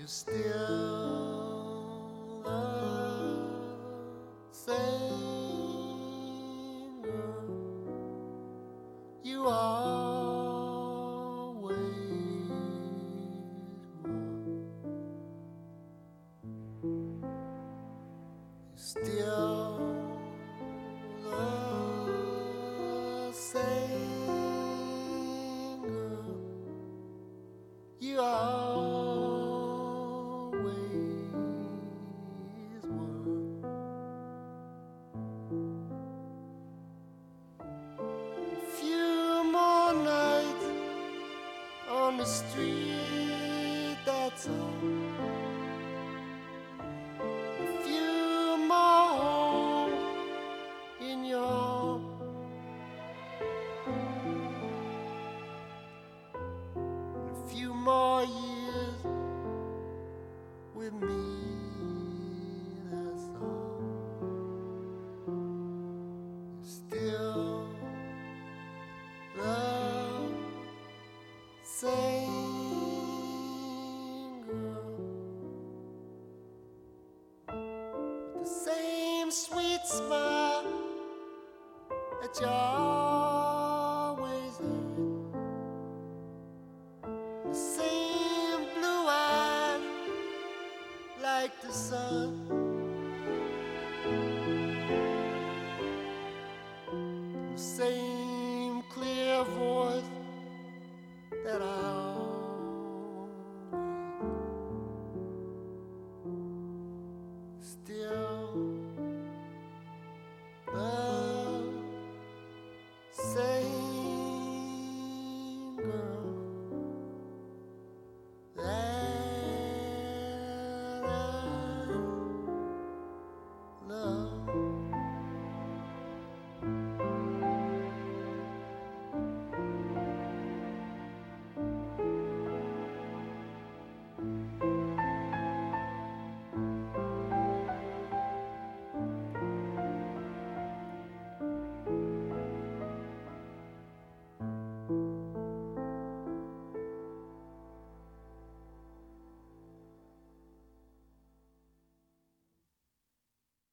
still the same girl you always were. You're still the same girl you always were. A few more nights on the street, that's all. A few more holes in your and a few more years with me, that's all. You're still the same girl with the same sweet smile that you always had, the same blue eyes like the sun, the same clear voice that I always. Still the same girl.